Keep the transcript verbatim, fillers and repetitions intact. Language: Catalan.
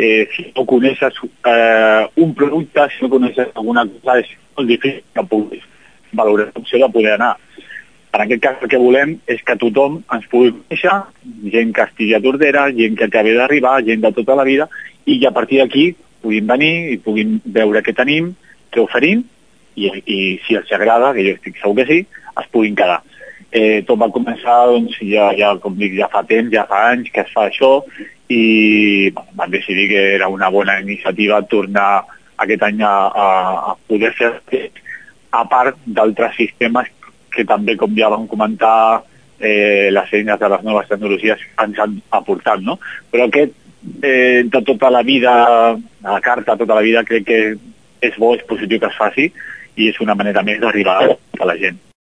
eh, si no coneixes eh, un producte, si no coneixes alguna cosa, és molt difícil que puguis valorar l'opció de poder anar. En aquest cas el que volem és que tothom ens pugui conèixer, gent que estigui a Tordera, gent que acabi d'arribar, gent de tota la vida, i a partir d'aquí puguin venir i puguin veure què tenim, què oferim, i, i si els agrada, que jo estic segur que sí, es puguin quedar. Eh, tot va començar, doncs, ja, ja, com dic, ja fa temps, ja fa anys que es fa això, i bueno, van decidir que era una bona iniciativa tornar aquest any a, a, a poder fer, a part d'altres sistemes que també, com ja vam comentar, eh, les eines de les noves tecnologies ens han aportat, no? Però aquest, eh, de tota la vida, a la carta, tota la vida, crec que és bo, és positiu que es faci, i és una manera més d'arribar a la gent.